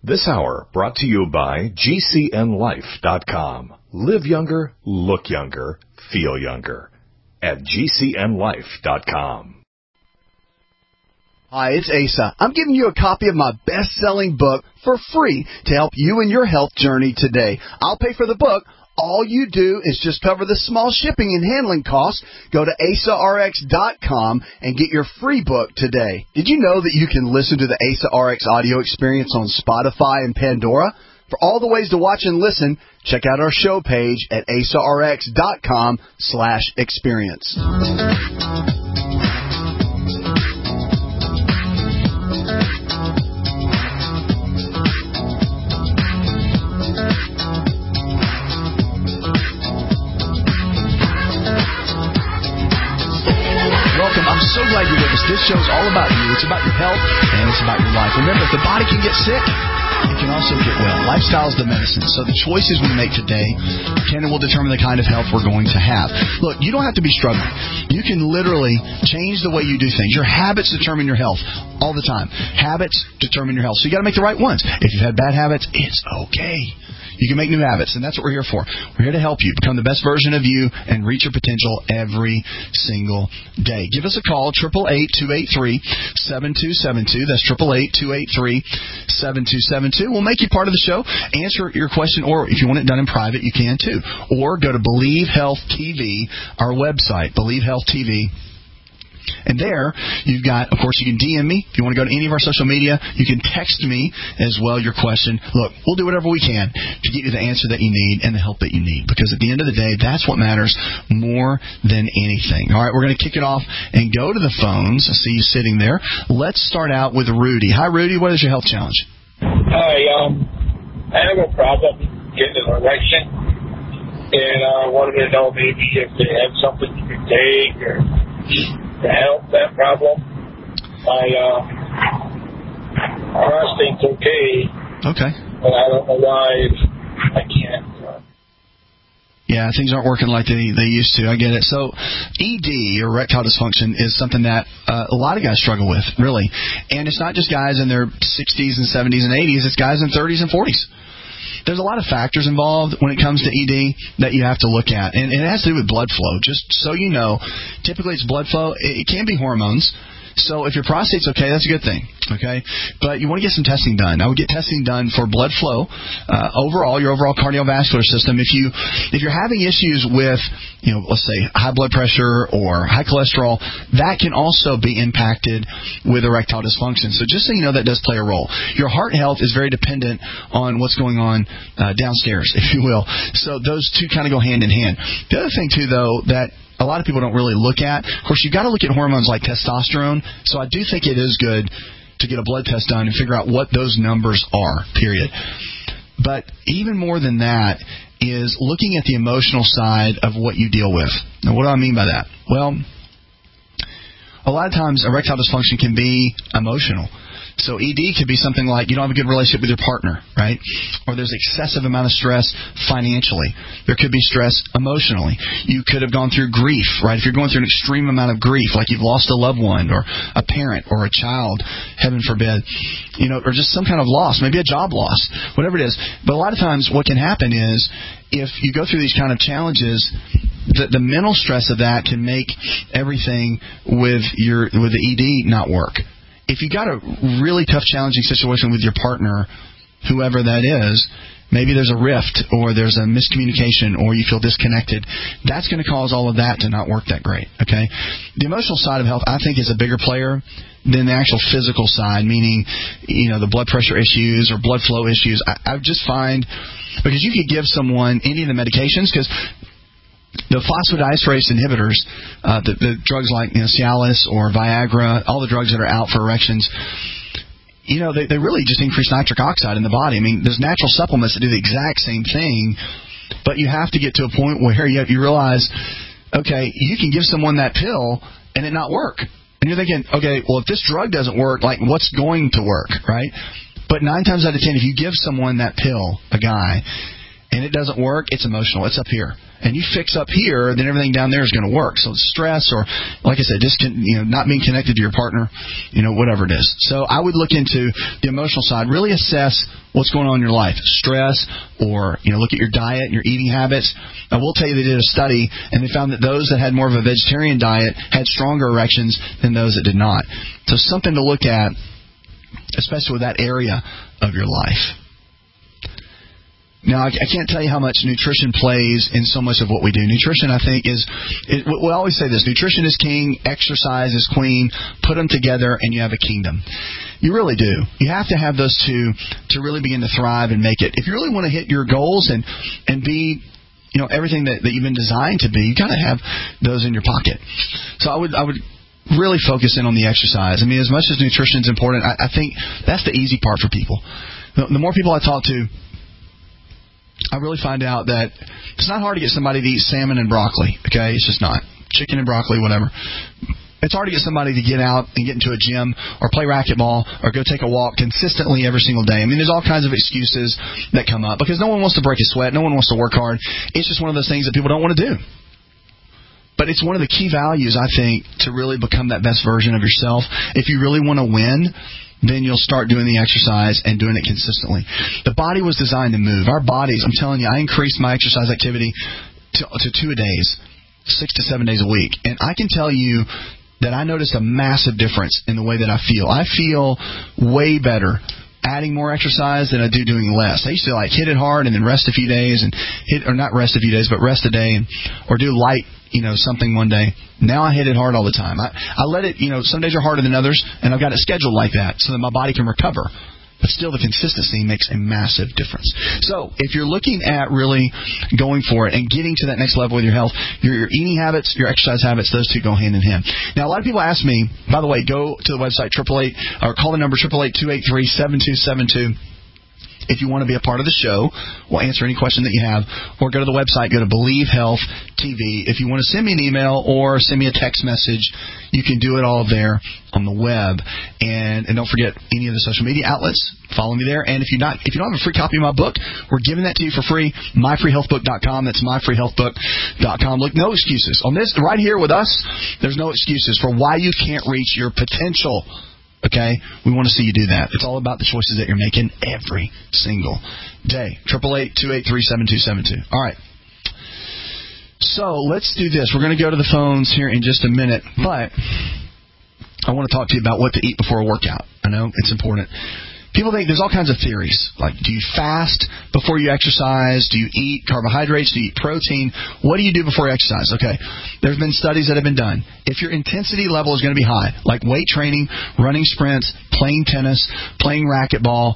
This hour brought to you by GCNLife.com. Live younger, look younger, feel younger. At GCNLife.com. Hi, it's Asa. I'm giving you a copy of my best-selling book for free to help you in your health journey today. I'll pay for the book. All you do is just cover the small shipping and handling costs. Go to AsaRx.com and get your free book today. Did you know that you can listen to the Asa RX audio experience on Spotify and Pandora? For all the ways to watch and listen, check out our show page at AsaRx.com/experience. I'm so glad you're with us. This show's all about you. It's about your health, and it's about your life. Remember, if the body can get sick, it can also get well. Lifestyle is the medicine. So the choices we make today can and will determine the kind of health we're going to have. Look, you don't have to be struggling. You can literally change the way you do things. Your habits determine your health all the time. Habits determine your health. So you got to make the right ones. If you've had bad habits, it's okay. You can make new habits, and that's what we're here for. We're here to help you become the best version of you and reach your potential every single day. Give us a call, 888-283-7272. That's 888-283-7272. We'll make you part of the show, answer your question, or if you want it done in private, you can too. Or go to Believe Health TV, our website, Believe Health TV. And there, you've got, of course, you can DM me. If you want to go to any of our social media, you can text me as well your question. Look, we'll do whatever we can to get you the answer that you need and the help that you need. Because at the end of the day, that's what matters more than anything. All right, we're going to kick it off and go to the phones. I see you sitting there. Let's start out with Rudy. Hi, Rudy. What is your health challenge? Hi, I have a problem getting an erection. And I wanted to know maybe if they have something you can take or to help that problem. My prostate's okay. Okay. But I don't know why I can't. Yeah, things aren't working like they used to. I get it. So ED, or erectile dysfunction, is something that a lot of guys struggle with, really. And it's not just guys in their 60s and 70s and 80s. It's guys in 30s and 40s. There's a lot of factors involved when it comes to ED that you have to look at. And it has to do with blood flow. Just so you know, typically it's blood flow. It can be hormones. So if your prostate's okay, that's a good thing, okay? But you want to get some testing done. I would get testing done for blood flow, overall, your overall cardiovascular system. If you're having issues with, let's say high blood pressure or high cholesterol, that can also be impacted with erectile dysfunction. So just so you know, that does play a role. Your heart health is very dependent on what's going on downstairs, if you will. So those two kind of go hand in hand. The other thing, too, though, that a lot of people don't really look at. Of course, you've got to look at hormones like testosterone. So I do think it is good to get a blood test done and figure out what those numbers are, period. But even more than that is looking at the emotional side of what you deal with. Now, what do I mean by that? Well, a lot of times erectile dysfunction can be emotional. So ED could be something like you don't have a good relationship with your partner, right? Or there's excessive amount of stress financially. There could be stress emotionally. You could have gone through grief, right? If you're going through an extreme amount of grief, like you've lost a loved one or a parent or a child, heaven forbid, or just some kind of loss, maybe a job loss, whatever it is. But a lot of times what can happen is if you go through these kind of challenges, the mental stress of that can make everything with the ED not work. If you got a really tough, challenging situation with your partner, whoever that is, maybe there's a rift or there's a miscommunication or you feel disconnected, that's going to cause all of that to not work that great, okay? The emotional side of health, I think, is a bigger player than the actual physical side, meaning, the blood pressure issues or blood flow issues. I just find, because you could give someone any of the medications, because the phosphodiesterase inhibitors, the drugs like Cialis or Viagra, all the drugs that are out for erections, they really just increase nitric oxide in the body. I mean, there's natural supplements that do the exact same thing, but you have to get to a point where you realize, okay, you can give someone that pill and it not work. And you're thinking, okay, well, if this drug doesn't work, like what's going to work, right? But 9 times out of 10, if you give someone that pill, a guy, and it doesn't work, it's emotional. It's up here. And you fix up here, then everything down there is going to work. So it's stress or, like I said, not being connected to your partner, whatever it is. So I would look into the emotional side, really assess What's going on in your life? Stress, or look at your diet and your eating habits. I will tell you they did a study, and they found that those that had more of a vegetarian diet had stronger erections than those that did not. So something to look at, especially with that area of your life. Now, I can't tell you how much nutrition plays in so much of what we do. Nutrition, I think, we always say this, nutrition is king, exercise is queen. Put them together and you have a kingdom. You really do. You have to have those two to really begin to thrive and make it. If you really want to hit your goals and be everything that you've been designed to be, you got to have those in your pocket. So I would really focus in on the exercise. I mean, as much as nutrition is important, I think that's the easy part for people. The more people I talk to, I really find out that it's not hard to get somebody to eat salmon and broccoli, okay? It's just not. Chicken and broccoli, whatever. It's hard to get somebody to get out and get into a gym or play racquetball or go take a walk consistently every single day. I mean, there's all kinds of excuses that come up because no one wants to break a sweat. No one wants to work hard. It's just one of those things that people don't want to do. But it's one of the key values, I think, to really become that best version of yourself. If you really want to win, then you'll start doing the exercise and doing it consistently. The body was designed to move. Our bodies, I'm telling you, I increased my exercise activity to 2 days, 6 to 7 days a week. And I can tell you that I noticed a massive difference in the way that I feel. I feel way better adding more exercise than I do doing less. I used to hit it hard and then rest a few days and not rest a few days, but rest a day or do light, something one day. Now I hit it hard all the time. I let it, some days are harder than others, and I've got it scheduled like that so that my body can recover. But still, the consistency makes a massive difference. So, if you're looking at really going for it and getting to that next level with your health, your eating habits, your exercise habits, those two go hand in hand. Now, a lot of people ask me, by the way, go to the website 888 or call the number 888-283-7272. If you want to be a part of the show, we'll answer any question that you have. Or go to the website, go to Believe Health TV. If you want to send me an email or send me a text message, you can do it all there on the web. And don't forget any of the social media outlets. Follow me there. And if you don't have a free copy of my book, we're giving that to you for free. MyFreeHealthBook.com. That's MyFreeHealthBook.com. Look, no excuses. On this, right here with us, there's no excuses for why you can't reach your potential. Okay? We want to see you do that. It's all about the choices that you're making every single day. 888-283-7272. All right. So, let's do this. We're going to go to the phones here in just a minute, but I want to talk to you about what to eat before a workout. I know it's important. People think there's all kinds of theories. Like, do you fast before you exercise? Do you eat carbohydrates? Do you eat protein? What do you do before you exercise? Okay, there's been studies that have been done. If your intensity level is going to be high, like weight training, running sprints, playing tennis, playing racquetball,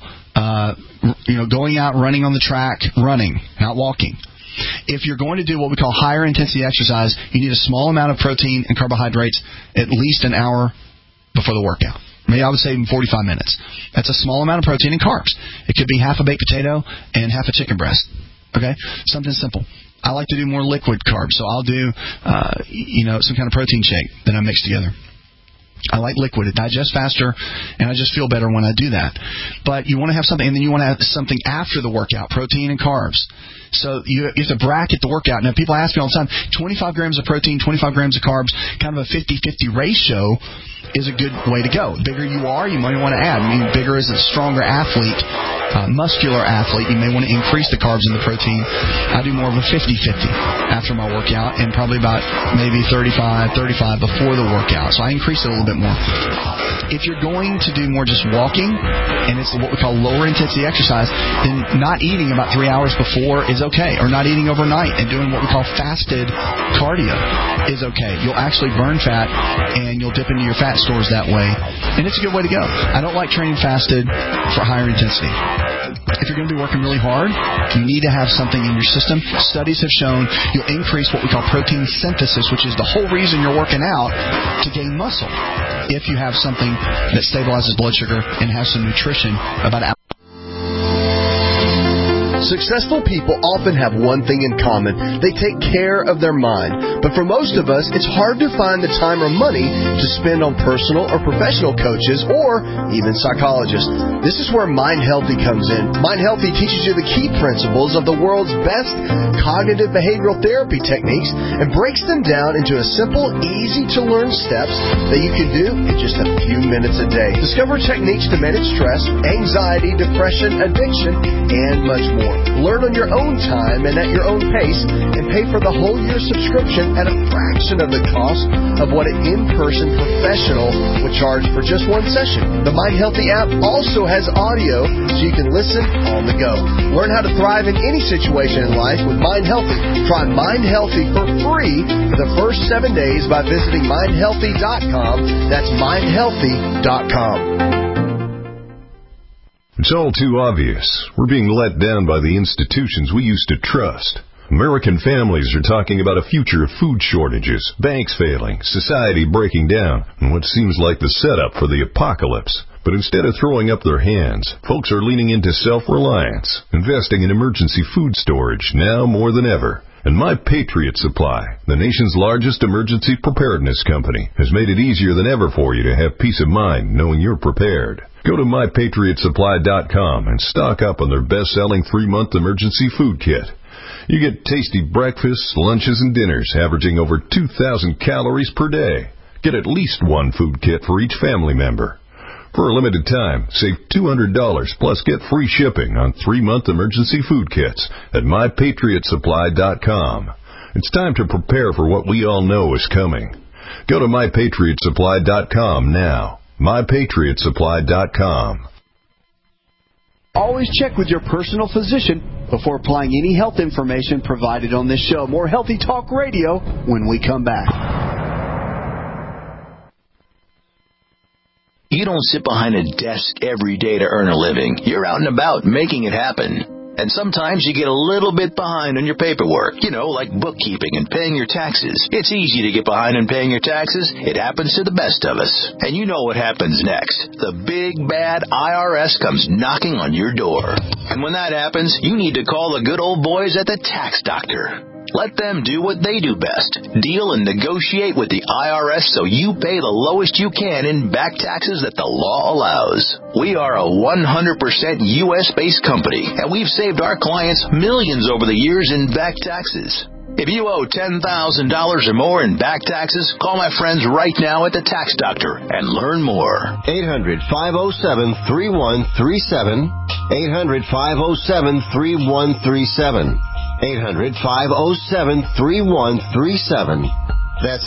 going out running on the track, running, not walking. If you're going to do what we call higher intensity exercise, you need a small amount of protein and carbohydrates at least an hour before the workout. Maybe I would say even 45 minutes. That's a small amount of protein and carbs. It could be half a baked potato and half a chicken breast. Okay? Something simple. I like to do more liquid carbs, so I'll do, some kind of protein shake that I mix together. I like liquid. It digests faster, and I just feel better when I do that. But you want to have something, and then you want to have something after the workout, protein and carbs. So you have to bracket the workout. Now, people ask me all the time, 25 grams of protein, 25 grams of carbs, kind of a 50-50 ratio is a good way to go. The bigger you are, you might want to add. I mean, bigger is a stronger athlete, muscular athlete. You may want to increase the carbs and the protein. I do more of a 50-50 after my workout and probably about maybe 35 before the workout. So I increase it a little bit more. If you're going to do more just walking, and it's what we call lower intensity exercise, then not eating about 3 hours before is okay, or not eating overnight and doing what we call fasted cardio is okay. You'll actually burn fat, and you'll dip into your fat stores that way, and it's a good way to go. I don't like training fasted for higher intensity. If you're going to be working really hard, you need to have something in your system. Studies have shown you'll increase what we call protein synthesis, which is the whole reason you're working out, to gain muscle, if you have something that stabilizes blood sugar and has some nutrition about it. Successful people often have one thing in common. They take care of their mind. But for most of us, it's hard to find the time or money to spend on personal or professional coaches or even psychologists. This is where Mind Healthy comes in. Mind Healthy teaches you the key principles of the world's best cognitive behavioral therapy techniques and breaks them down into a simple, easy-to-learn steps that you can do in just a few minutes a day. Discover techniques to manage stress, anxiety, depression, addiction, and much more. Learn on your own time and at your own pace, and pay for the whole year subscription at a fraction of the cost of what an in-person professional would charge for just one session. The Mind Healthy app also has audio so you can listen on the go. Learn how to thrive in any situation in life with Mind Healthy. Try Mind Healthy for free for the first 7 days by visiting mindhealthy.com. That's mindhealthy.com. It's all too obvious. We're being let down by the institutions we used to trust. American families are talking about a future of food shortages, banks failing, society breaking down, and what seems like the setup for the apocalypse. But instead of throwing up their hands, folks are leaning into self-reliance, investing in emergency food storage now more than ever. And My Patriot Supply, the nation's largest emergency preparedness company, has made it easier than ever for you to have peace of mind knowing you're prepared. Go to MyPatriotSupply.com and stock up on their best-selling 3-month emergency food kit. You get tasty breakfasts, lunches, and dinners averaging over 2,000 calories per day. Get at least one food kit for each family member. For a limited time, save $200 plus get free shipping on 3-month emergency food kits at MyPatriotSupply.com. It's time to prepare for what we all know is coming. Go to MyPatriotSupply.com now. MyPatriotSupply.com. Always check with your personal physician before applying any health information provided on this show. More Healthy Talk Radio when we come back. You don't sit behind a desk every day to earn a living. You're out and about making it happen. And sometimes you get a little bit behind on your paperwork, like bookkeeping and paying your taxes. It's easy to get behind on paying your taxes. It happens to the best of us. And you know what happens next. The big, bad IRS comes knocking on your door. And when that happens, you need to call the good old boys at the Tax Doctor. Let them do what they do best. Deal and negotiate with the IRS so you pay the lowest you can in back taxes that the law allows. We are a 100% U.S.-based company, and we've saved our clients millions over the years in back taxes. If you owe $10,000 or more in back taxes, call my friends right now at the Tax Doctor and learn more. 800-507-3137. 800-507-3137. 800-507-3137. That's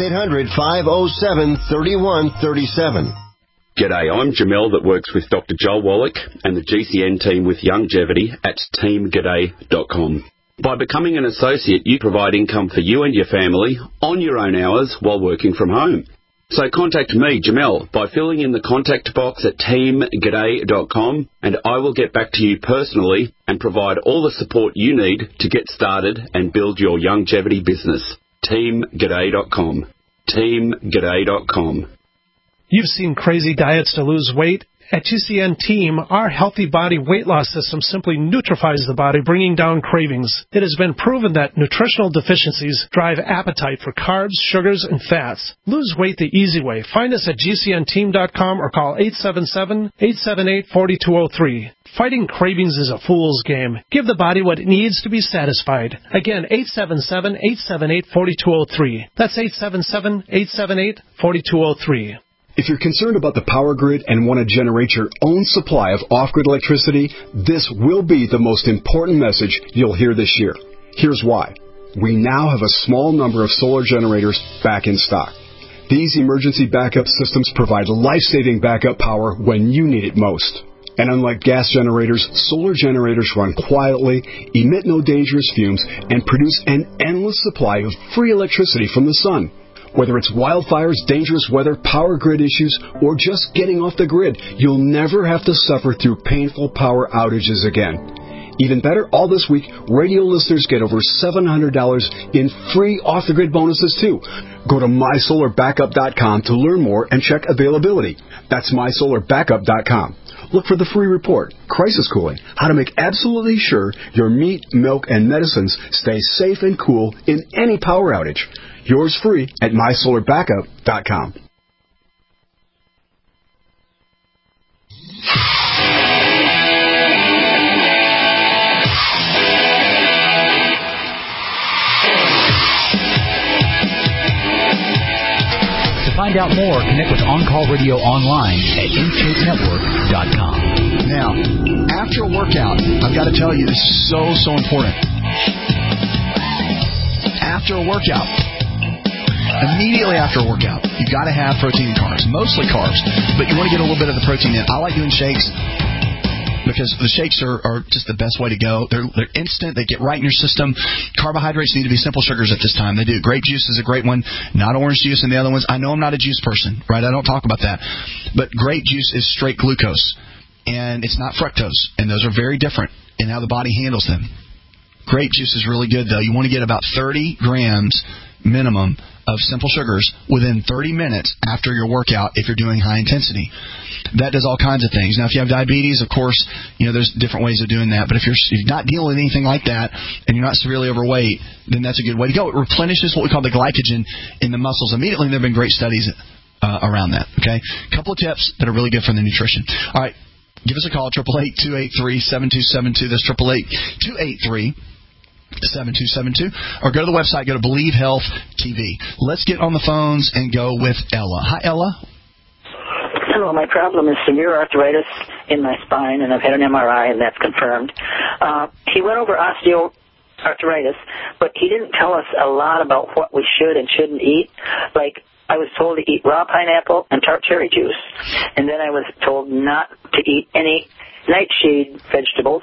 800-507-3137. G'day, I'm Jamel that works with Dr. Joel Wallach and the GCN team with Longevity at teamg'day.com. By becoming an associate, you provide income for you and your family on your own hours while working from home. So contact me, Jamel, by filling in the contact box at teamg'day.com, and I will get back to you personally and provide all the support you need to get started and build your longevity business. teamg'day.com. teamg'day.com. You've seen crazy diets to lose weight. At GCN Team, our healthy body weight loss system simply neutralizes the body, bringing down cravings. It has been proven that nutritional deficiencies drive appetite for carbs, sugars, and fats. Lose weight the easy way. Find us at GCNteam.com or call 877-878-4203. Fighting cravings is a fool's game. Give the body what it needs to be satisfied. Again, 877-878-4203. That's 877-878-4203. If you're concerned about the power grid and want to generate your own supply of off-grid electricity, this will be the most important message you'll hear this year. Here's why. We now have a small number of solar generators back in stock. These emergency backup systems provide life-saving backup power when you need it most. And unlike gas generators, solar generators run quietly, emit no dangerous fumes, and produce an endless supply of free electricity from the sun. Whether it's wildfires, dangerous weather, power grid issues, or just getting off the grid, you'll never have to suffer through painful power outages again. Even better, all this week, radio listeners get over $700 in free off-the-grid bonuses, too. Go to MySolarBackup.com to learn more and check availability. That's MySolarBackup.com. look for the free report, Crisis Cooling, how to make absolutely sure your meat, milk, and medicines stay safe and cool in any power outage. Yours free at mysolarbackup.com. To find out more, connect with On-Call Radio online at InShapeNetwork.com. Now, after a workout, I've got to tell you, this is so important. After a workout, immediately after a workout, you've got to have protein and carbs, mostly carbs, but you want to get a little bit of the protein in. I like doing shakes because the shakes are just the best way to go. They're instant. They get right in your system. Carbohydrates need to be simple sugars at this time. They do. Grape juice is a great one, not orange juice and the other ones. I know I'm not a juice person, right? I don't talk about that. But grape juice is straight glucose, and it's not fructose, and those are very different in how the body handles them. Grape juice is really good, though. You want to get about 30 grams minimum of simple sugars within 30 minutes after your workout if you're doing high intensity. That does all kinds of things. Now, if you have diabetes, of course, there's different ways of doing that. But if you're not dealing with anything like that and you're not severely overweight, then that's a good way to go. It replenishes what we call the glycogen in the muscles immediately. There have been great studies around that. Okay, a couple of tips that are really good for the nutrition. All right, give us a call, 888-283-7272. That's 888-283-7272, or go to the website, go to Believe Health TV. Let's get on the phones and go with Ella. Hi, Ella. Hello, my problem is severe arthritis in my spine, and I've had an MRI, and that's confirmed. He went over osteoarthritis, but he didn't tell us a lot about what we should and shouldn't eat. Like, I was told to eat raw pineapple and tart cherry juice, and then I was told not to eat any nightshade vegetables.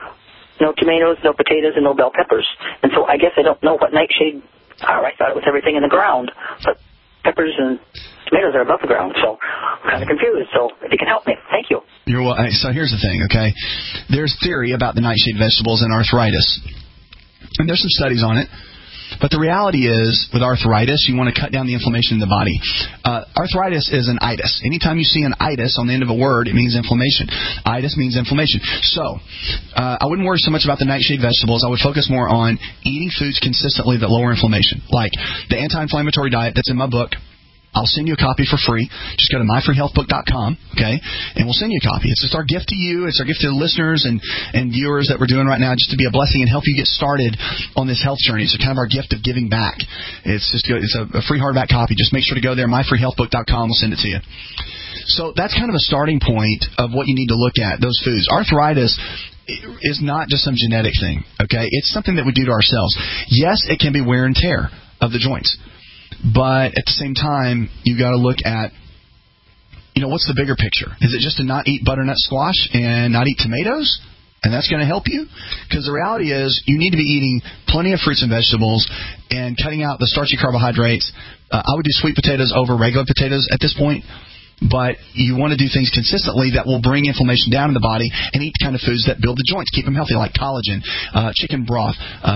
No tomatoes, no potatoes, and no bell peppers. And so I guess I don't know what nightshade are. I thought it was everything in the ground. But peppers and tomatoes are above the ground, so I'm kind of confused. So if you can help me, thank you. So here's the thing, okay? There's theory about the nightshade vegetables and arthritis. And there's some studies on it. But the reality is, with arthritis, you want to cut down the inflammation in the body. Arthritis is an itis. Anytime you see an itis on the end of a word, it means inflammation. Itis means inflammation. So, I wouldn't worry so much about the nightshade vegetables. I would focus more on eating foods consistently that lower inflammation, like the anti-inflammatory diet that's in my book. I'll send you a copy for free. Just go to myfreehealthbook.com, okay, and we'll send you a copy. It's just our gift to you. It's our gift to the listeners and viewers that we're doing right now, just to be a blessing and help you get started on this health journey. It's kind of our gift of giving back. It's a free hardback copy. Just make sure to go there, myfreehealthbook.com. We'll send it to you. So that's kind of a starting point of what you need to look at, those foods. Arthritis is not just some genetic thing, okay? It's something that we do to ourselves. Yes, it can be wear and tear of the joints. But at the same time, you've got to look at, what's the bigger picture? Is it just to not eat butternut squash and not eat tomatoes? And that's going to help you? Because the reality is you need to be eating plenty of fruits and vegetables and cutting out the starchy carbohydrates. I would do sweet potatoes over regular potatoes at this point. But you want to do things consistently that will bring inflammation down in the body and eat kind of foods that build the joints, keep them healthy, like collagen, chicken broth,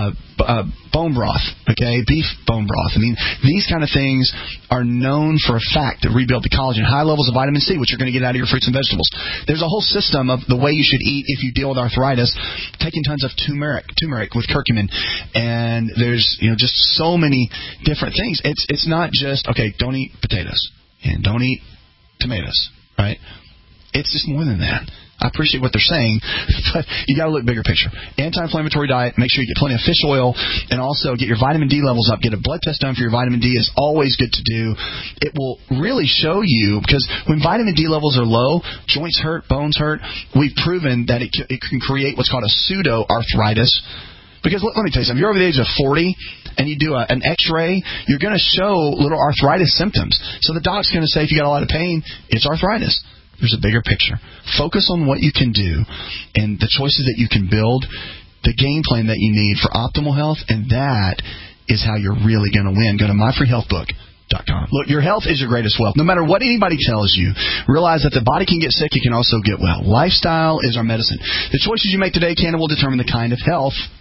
bone broth, okay, beef bone broth. I mean, these kind of things are known for a fact to rebuild the collagen. High levels of vitamin C, which you're going to get out of your fruits and vegetables. There's a whole system of the way you should eat if you deal with arthritis, taking tons of turmeric with curcumin. And there's, just so many different things. It's not just, okay, don't eat potatoes and don't eat tomatoes, right? It's just more than that. I appreciate what they're saying, but you got to look bigger picture. Anti-inflammatory diet, make sure you get plenty of fish oil, and also get your vitamin D levels up. Get a blood test done for your vitamin D is always good to do. It will really show you, because when vitamin D levels are low, joints hurt, bones hurt. We've proven that it can create what's called a pseudo-arthritis. Because let me tell you something, if you're over the age of 40 and you do an x-ray, you're going to show little arthritis symptoms. So the doc's going to say, if you got a lot of pain, it's arthritis. There's a bigger picture. Focus on what you can do and the choices that you can build, the game plan that you need for optimal health, and that is how you're really going to win. Go to myfreehealthbook.com. Look, your health is your greatest wealth. No matter what anybody tells you, realize that the body can get sick, it can also get well. Lifestyle is our medicine. The choices you make today will determine the kind of health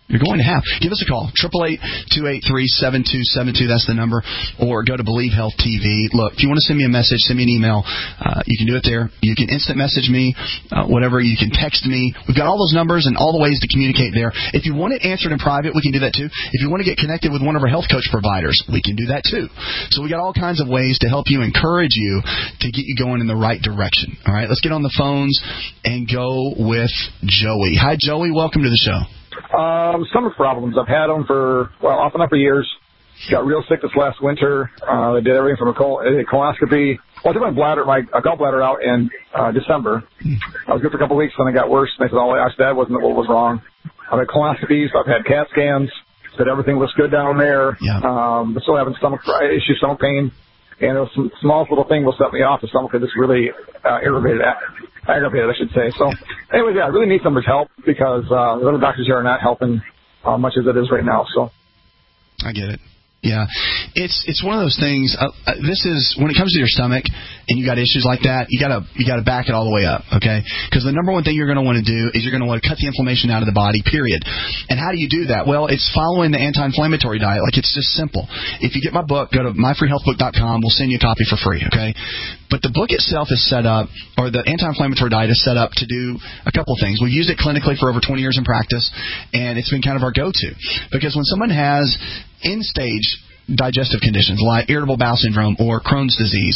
You're going to have. Give us a call. 888-283-7272. That's the number. Or go to Believe Health TV. Look, if you want to send me a message, send me an email. You can do it there. You can instant message me, whatever. You can text me. We've got all those numbers and all the ways to communicate there. If you want it answered in private, we can do that too. If you want to get connected with one of our health coach providers, we can do that too. So we got all kinds of ways to help you, encourage you to get you going in the right direction. All right, let's get on the phones and go with Joey. Hi, Joey. Welcome to the show. Stomach problems. I've had them for, off and on for years. Got real sick this last winter. They did everything from a colonoscopy. Well, I took my gallbladder out in December. I was good for a couple of weeks, then it got worse. And they said, that wasn't what was wrong. I've had colonoscopies. I've had CAT scans. Said everything looks good down there. Yeah. I'm still having stomach issues, stomach pain. And it was some small little thing will set me off. The stomach is just really aggravated, I should say. So, anyways, I really need somebody's help because the other doctors here are not helping much as it is right now. So, I get it. Yeah, it's one of those things. This is when it comes to your stomach and you got issues like that, you gotta back it all the way up, okay? Because the number one thing you're going to want to do is you're going to want to cut the inflammation out of the body, period. And how do you do that? Well, it's following the anti-inflammatory diet. Like, it's just simple. If you get my book, go to myfreehealthbook.com. We'll send you a copy for free, okay? But the book itself is set up, or the anti-inflammatory diet is set up to do a couple things. We've used it clinically for over 20 years in practice, and it's been kind of our go-to. Because when someone has end-stage digestive conditions like irritable bowel syndrome or Crohn's disease,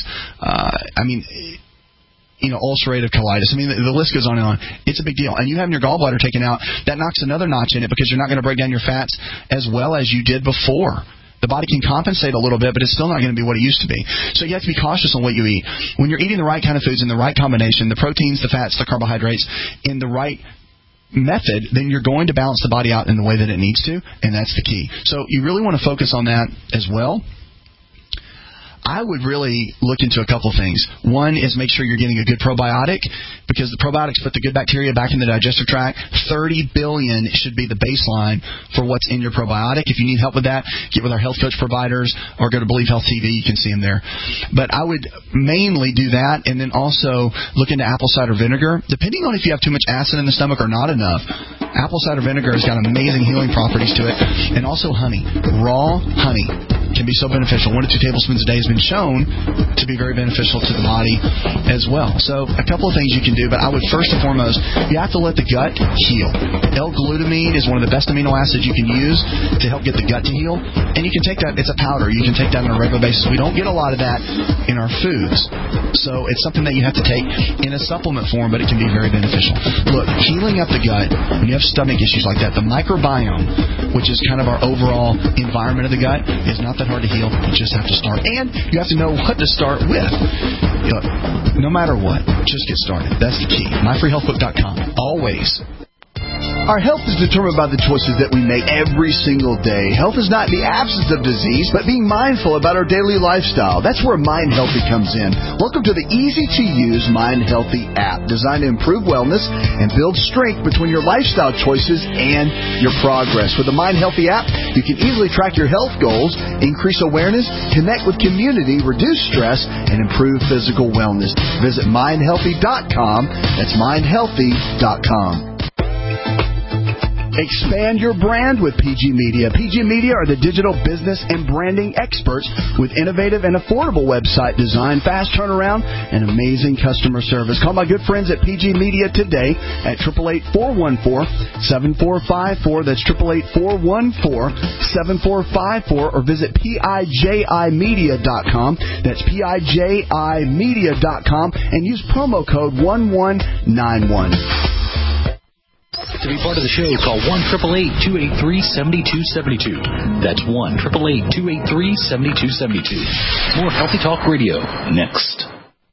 ulcerative colitis. The list goes on and on. It's a big deal. And you having your gallbladder taken out, that knocks another notch in it because you're not going to break down your fats as well as you did before. The body can compensate a little bit, but it's still not going to be what it used to be. So you have to be cautious on what you eat. When you're eating the right kind of foods in the right combination, the proteins, the fats, the carbohydrates, in the right method, then you're going to balance the body out in the way that it needs to, and that's the key. So you really want to focus on that as well. I would really look into a couple of things. One is make sure you're getting a good probiotic, because the probiotics put the good bacteria back in the digestive tract. 30 billion should be the baseline for what's in your probiotic. If you need help with that, get with our health coach providers or go to Believe Health TV. You can see them there. But I would mainly do that, and then also look into apple cider vinegar. Depending on if you have too much acid in the stomach or not enough, apple cider vinegar has got amazing healing properties to it. And also honey. Raw honey can be so beneficial. 1 to 2 tablespoons a day has been shown to be very beneficial to the body as well. So a couple of things you can do, but I would first and foremost, you have to let the gut heal. L-glutamine is one of the best amino acids you can use to help get the gut to heal. And you can take that, it's a powder. You can take that on a regular basis. We don't get a lot of that in our foods. So it's something that you have to take in a supplement form, but it can be very beneficial. Look, healing up the gut, when you have stomach issues like that, the microbiome, which is kind of our overall environment of the gut, is not that hard to heal. You just have to start. And you have to know what to start with. No matter what, just get started. That's the key. MyFreeHealthBook.com. Always. Our health is determined by the choices that we make every single day. Health is not the absence of disease, but being mindful about our daily lifestyle. That's where Mind Healthy comes in. Welcome to the easy-to-use Mind Healthy app, designed to improve wellness and build strength between your lifestyle choices and your progress. With the Mind Healthy app, you can easily track your health goals, increase awareness, connect with community, reduce stress, and improve physical wellness. Visit MindHealthy.com. That's MindHealthy.com. Expand your brand with PG Media. PG Media are the digital business and branding experts with innovative and affordable website design, fast turnaround, and amazing customer service. Call my good friends at PG Media today at 888-414-7454. That's 888-414-7454, or visit PIJImedia.com. That's PIJImedia.com, and use promo code 1191. To be part of the show, call 1-888-283-7272. That's 1-888-283-7272. More Healthy Talk Radio next.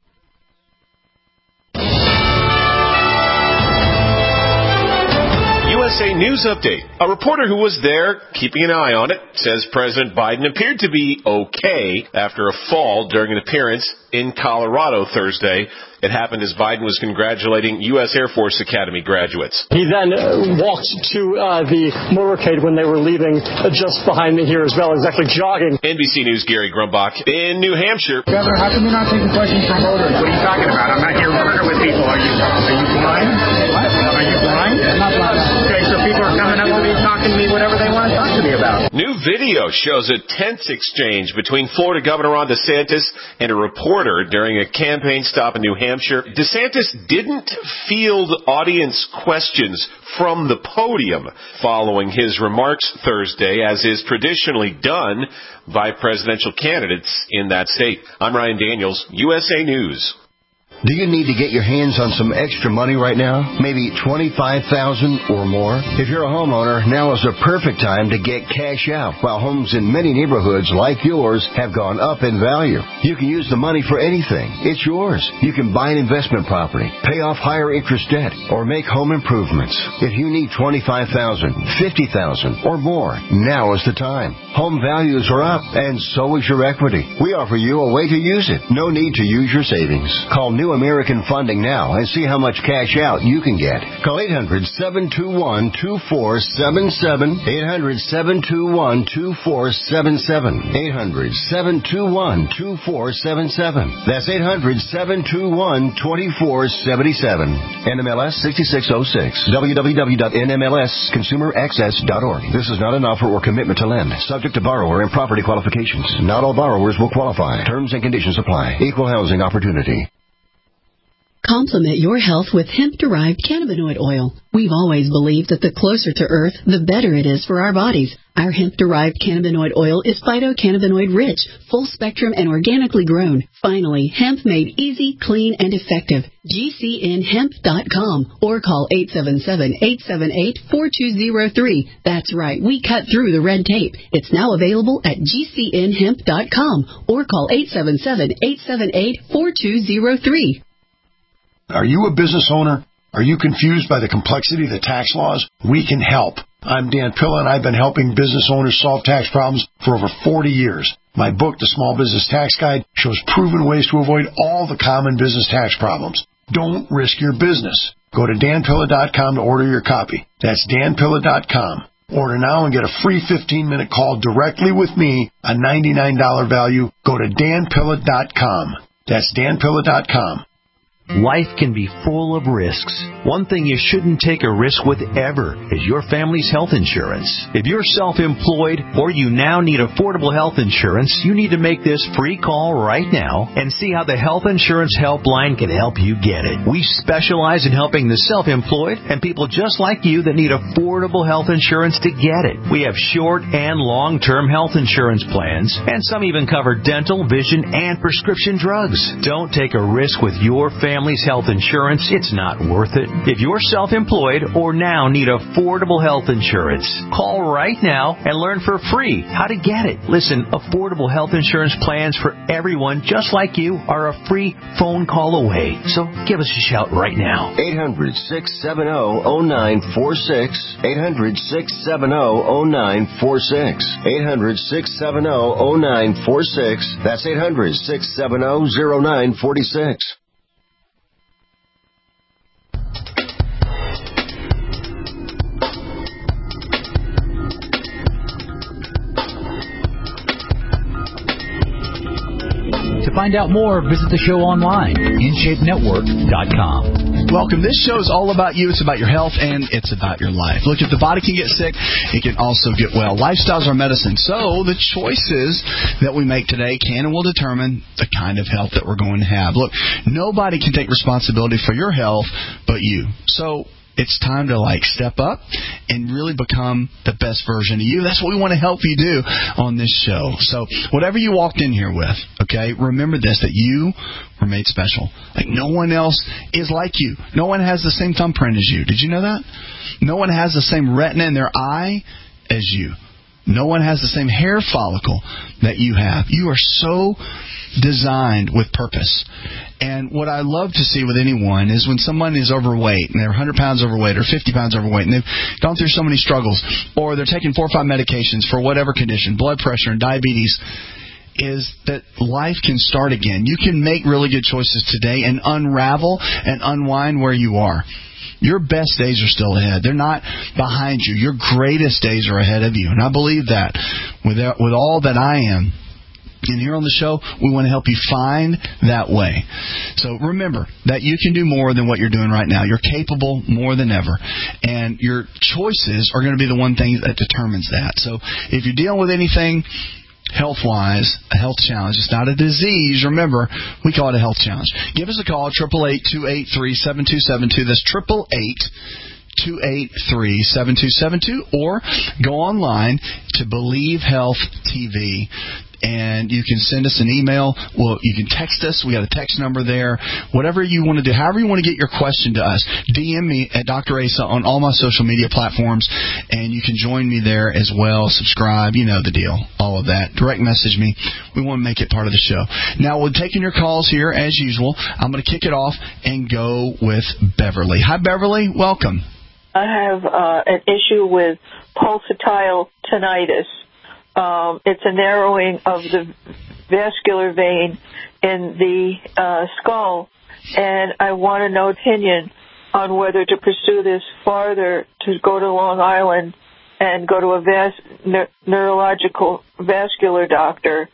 USA News Update. A reporter who was there, keeping an eye on it, says President Biden appeared to be okay after a fall during an appearance in Colorado Thursday. It happened as Biden was congratulating U.S. Air Force Academy graduates. He then walked to the motorcade when they were leaving just behind me here as well, exactly jogging. NBC News' Gary Grumbach in New Hampshire. Governor, how come you're not taking questions from voters? What are you talking about? I'm not here working with people. Are you blind? What? Are you blind? I'm not blind. Okay, so people are coming up to me talking to me. What video shows a tense exchange between Florida Governor Ron DeSantis and a reporter during a campaign stop in New Hampshire. DeSantis didn't field audience questions from the podium following his remarks Thursday, as is traditionally done by presidential candidates in that state. I'm Ryan Daniels, USA News. Do you need to get your hands on some extra money right now? Maybe $25,000 or more? If you're a homeowner, now is the perfect time to get cash out. While homes in many neighborhoods like yours have gone up in value, you can use the money for anything. It's yours. You can buy an investment property, pay off higher interest debt, or make home improvements. If you need $25,000, $50,000, or more, now is the time. Home values are up, and so is your equity. We offer you a way to use it. No need to use your savings. Call New American Funding now and see how much cash out you can get. Call 800-721-2477. 800-721-2477. 800-721-2477. That's 800-721-2477. NMLS 6606. www.nmlsconsumeraccess.org. This is not an offer or commitment to lend. Subject to borrower and property qualifications. Not all borrowers will qualify. Terms and conditions apply. Equal housing opportunity. Complement your health with hemp-derived cannabinoid oil. We've always believed that the closer to Earth, the better it is for our bodies. Our hemp-derived cannabinoid oil is phytocannabinoid-rich, full-spectrum, and organically grown. Finally, hemp made easy, clean, and effective. GCNhemp.com or call 877-878-4203. That's right, we cut through the red tape. It's now available at GCNhemp.com or call 877-878-4203. Are you a business owner? Are you confused by the complexity of the tax laws? We can help. I'm Dan Pilla, and I've been helping business owners solve tax problems for over 40 years. My book, The Small Business Tax Guide, shows proven ways to avoid all the common business tax problems. Don't risk your business. Go to danpilla.com to order your copy. That's danpilla.com. Order now and get a free 15-minute call directly with me, a $99 value. Go to danpilla.com. That's danpilla.com. Life can be full of risks. One thing you shouldn't take a risk with ever is your family's health insurance. If you're self-employed or you now need affordable health insurance, you need to make this free call right now and see how the Health Insurance Helpline can help you get it. We specialize in helping the self-employed and people just like you that need affordable health insurance to get it. We have short and long-term health insurance plans, and some even cover dental, vision, and prescription drugs. Don't take a risk with your family's health insurance. It's not worth it. If you're self-employed or now need affordable health insurance, call right now and learn for free how to get it. Listen, affordable health insurance plans for everyone just like you are a free phone call away. So give us a shout right now. 800-670-0946. 800-670-0946. 800-670-0946. That's 800-670-0946. To find out more, visit the show online, InShapeNetwork.com. Welcome. This show is all about you. It's about your health, and it's about your life. Look, if the body can get sick, it can also get well. Lifestyles are medicine. So the choices that we make today can and will determine the kind of health that we're going to have. Look, nobody can take responsibility for your health but you. So it's time to step up and really become the best version of you. That's what we want to help you do on this show. So whatever you walked in here with, okay, remember this, that you were made special. No one else is like you. No one has the same thumbprint as you. Did you know that? No one has the same retina in their eye as you. No one has the same hair follicle that you have. You are so designed with purpose. And what I love to see with anyone is when someone is overweight, and they're 100 pounds overweight or 50 pounds overweight, and they've gone through so many struggles, or they're taking 4 or 5 medications for whatever condition, blood pressure and diabetes, is that life can start again. You can make really good choices today and unravel and unwind where you are. Your best days are still ahead. They're not behind you. Your greatest days are ahead of you. And I believe that with all that I am, And here on the show, we want to help you find that way. So remember that you can do more than what you're doing right now. You're capable more than ever. And your choices are going to be the one thing that determines that. So if you're dealing with anything health-wise, a health challenge, it's not a disease. Remember, we call it a health challenge. Give us a call, 888-283-7272. That's 888-283-7272. Or go online to Believe Health TV. And you can send us an email. Well, you can text us. We got a text number there. Whatever you want to do, however you want to get your question to us, DM me at Dr. Asa on all my social media platforms, and you can join me there as well. Subscribe, you know the deal, all of that. Direct message me. We want to make it part of the show. Now, we're taking your calls here as usual. I'm going to kick it off and go with Beverly. Hi, Beverly. Welcome. I have an issue with pulsatile tinnitus. It's a narrowing of the vascular vein in the skull, and I want to know opinion on whether to pursue this farther, to go to Long Island and go to a neurological vascular doctor,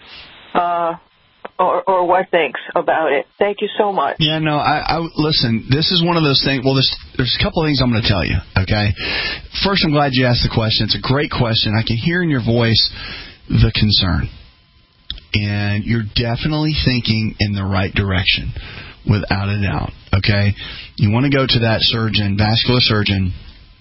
or what thinks about it. Thank you so much. Yeah, no, I listen, this is one of those things. Well, there's a couple of things I'm going to tell you, okay? First, I'm glad you asked the question. It's a great question. I can hear in your voice the concern. And you're definitely thinking in the right direction, without a doubt, okay? You want to go to that surgeon, vascular surgeon,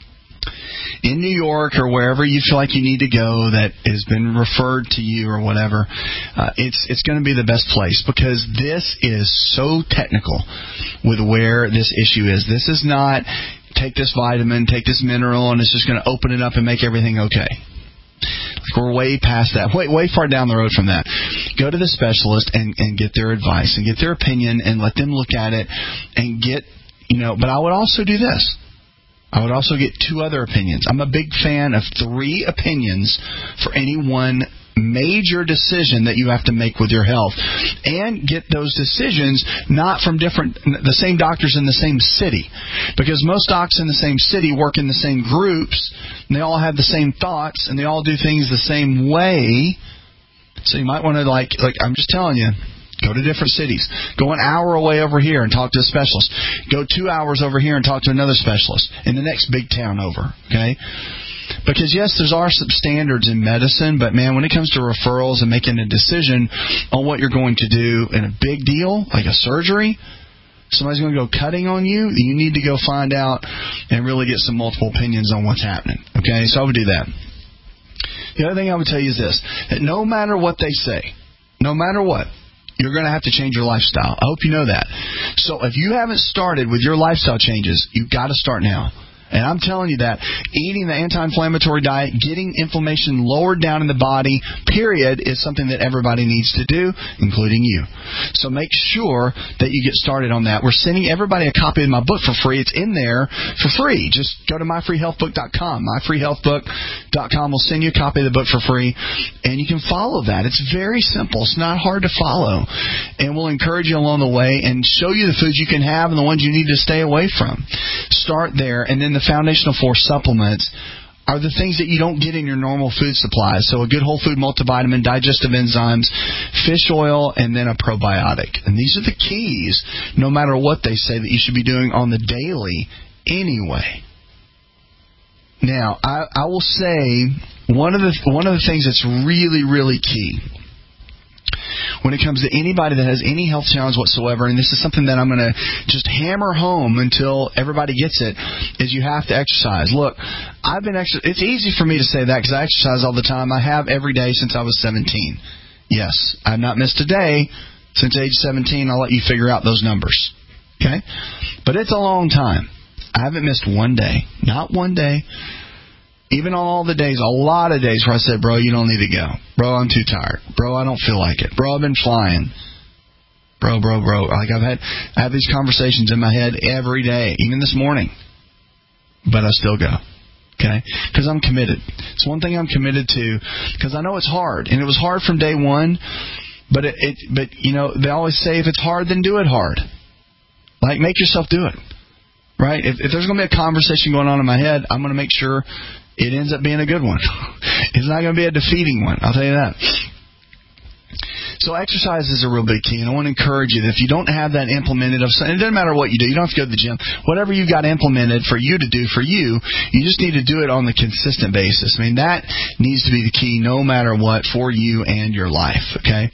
in New York or wherever you feel like you need to go that has been referred to you or whatever. It's going to be the best place, because this is so technical with where this issue is. This is not take this vitamin, take this mineral, and it's just going to open it up and make everything okay. We're way past that, way far down the road from that. Go to the specialist and get their advice and get their opinion and let them look at it and get, but I would also do this. I would also get 2 other opinions. I'm a big fan of 3 opinions for any one major decision that you have to make with your health, and get those decisions not from the same doctors in the same city, because most docs in the same city work in the same groups, and they all have the same thoughts, and they all do things the same way. So you might want to I'm just telling you, go to different cities. Go an hour away over here and talk to a specialist. Go 2 hours over here and talk to another specialist in the next big town over, okay? Because, yes, there are some standards in medicine, but, man, when it comes to referrals and making a decision on what you're going to do in a big deal, like a surgery, somebody's going to go cutting on you, you need to go find out and really get some multiple opinions on what's happening, okay? So I would do that. The other thing I would tell you is this, that no matter what they say, no matter what, you're going to have to change your lifestyle. I hope you know that. So if you haven't started with your lifestyle changes, you've got to start now. And I'm telling you that eating the anti-inflammatory diet, getting inflammation lowered down in the body, period, is something that everybody needs to do, including you. So make sure that you get started on that. We're sending everybody a copy of my book for free. It's in there for free. Just go to myfreehealthbook.com. Myfreehealthbook.com will send you a copy of the book for free, and you can follow that. It's very simple. It's not hard to follow. And we'll encourage you along the way and show you the foods you can have and the ones you need to stay away from. Start there, and then the Foundational Force supplements are the things that you don't get in your normal food supplies. So a good whole food multivitamin, digestive enzymes, fish oil, and then a probiotic. And these are the keys, no matter what they say, that you should be doing on the daily anyway. Now, I will say one of the things that's really, really key when it comes to anybody that has any health challenge whatsoever, and this is something that I'm going to just hammer home until everybody gets it, is you have to exercise. Look, it's easy for me to say that because I exercise all the time. I have every day since I was 17. Yes, I've not missed a day since age 17. I'll let you figure out those numbers. Okay? But it's a long time. I haven't missed one day. Not one day. Even on all the days, a lot of days where I said, bro, you don't need to go. Bro, I'm too tired. Bro, I don't feel like it. Bro, I've been flying. Bro. Like I have these conversations in my head every day, even this morning. But I still go. Okay? Because I'm committed. It's one thing I'm committed to, because I know it's hard. And it was hard from day one. But they always say, if it's hard, then do it hard. Like, make yourself do it. Right? If there's going to be a conversation going on in my head, I'm going to make sure it ends up being a good one. It's not going to be a defeating one. I'll tell you that. So exercise is a real big key, and I want to encourage you that if you don't have that implemented, and it doesn't matter what you do, you don't have to go to the gym. Whatever you've got implemented for you to do for you, you just need to do it on the consistent basis. I mean, that needs to be the key no matter what for you and your life, okay?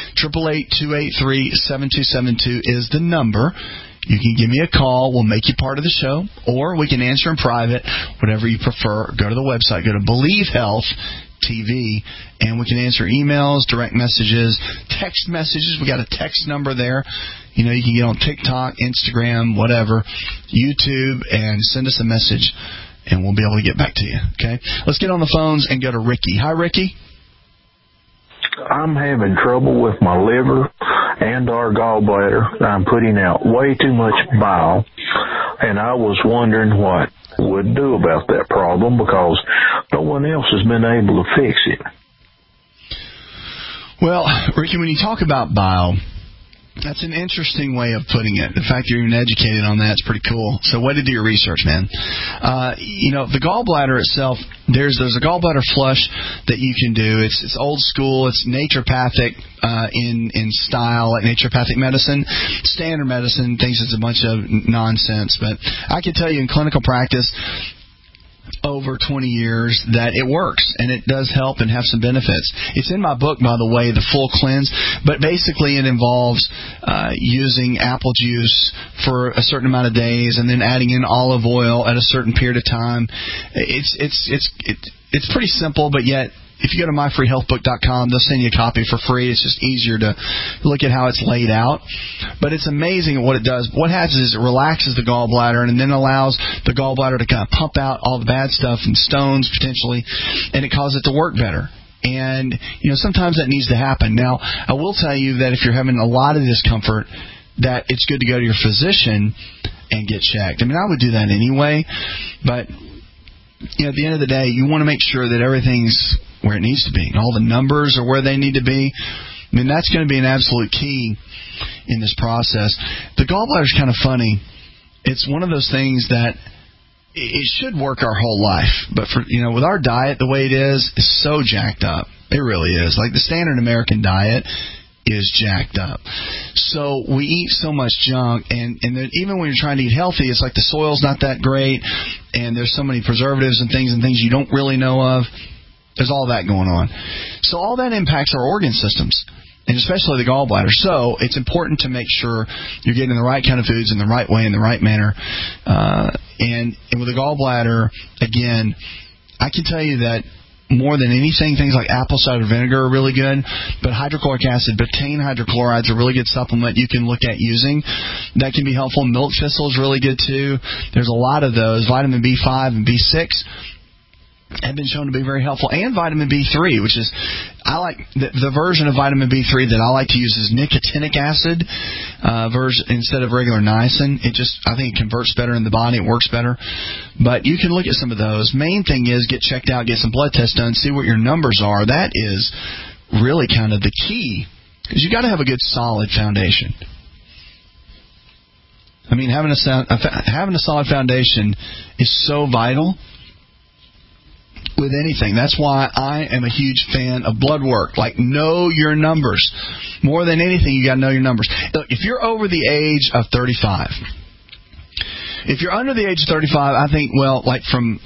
888-283-7272 is the number. You can give me a call. We'll make you part of the show, or we can answer in private, whatever you prefer. Go to the website. Go to Believe Health TV, and we can answer emails, direct messages, text messages. We got a text number there. You know, you can get on TikTok, Instagram, whatever, YouTube, and send us a message, and we'll be able to get back to you, okay? Let's get on the phones and go to Ricky. Hi, Ricky. I'm having trouble with my liver and our gallbladder. I'm putting out way too much bile, and I was wondering what would do about that problem because no one else has been able to fix it. Well, Ricky, when you talk about bile, that's an interesting way of putting it. The fact you're even educated on that is pretty cool. So way to do your research, man. The gallbladder itself, there's a gallbladder flush that you can do. It's old school. It's naturopathic in style, like naturopathic medicine. Standard medicine thinks it's a bunch of nonsense. But I can tell you in clinical practice, over 20 years, that it works, and it does help and have some benefits. It's in my book, by the way, The Full Cleanse, but basically it involves using apple juice for a certain amount of days and then adding in olive oil at a certain period of time. It's pretty simple, but yet if you go to myfreehealthbook.com, they'll send you a copy for free. It's just easier to look at how it's laid out. But it's amazing what it does. What happens is it relaxes the gallbladder and then allows the gallbladder to kind of pump out all the bad stuff and stones potentially, and it causes it to work better. And, sometimes that needs to happen. Now, I will tell you that if you're having a lot of discomfort, that it's good to go to your physician and get checked. I mean, I would do that anyway, but at the end of the day, you want to make sure that everything's where it needs to be. All the numbers are where they need to be. I mean, that's going to be an absolute key in this process. The gallbladder is kind of funny. It's one of those things that it should work our whole life. But with our diet, the way it is, it's so jacked up. It really is. Like the standard American diet is jacked up. So we eat so much junk, and then even when you're trying to eat healthy, it's like the soil's not that great, and there's so many preservatives and things you don't really know of. There's all that going on. So all that impacts our organ systems, and especially the gallbladder. So it's important to make sure you're getting the right kind of foods in the right way, in the right manner. And with the gallbladder, again, I can tell you that more than anything, things like apple cider vinegar are really good, but hydrochloric acid, betaine hydrochloride is a really good supplement you can look at using. That can be helpful. Milk thistle is really good too. There's a lot of those. Vitamin B5 and B6 have been shown to be very helpful, and vitamin B3, which is, I like the version of vitamin B3 that I like to use is nicotinic acid version instead of regular niacin. I think it converts better in the body, it works better. But you can look at some of those. Main thing is get checked out, get some blood tests done, see what your numbers are. That is really kind of the key, because you got to have a good solid foundation. I mean, having a solid foundation is so vital with anything. That's why I am a huge fan of blood work. Like, know your numbers. More than anything, you got to know your numbers. Look, if you're over the age of 35, if you're under the age of 35, I think, from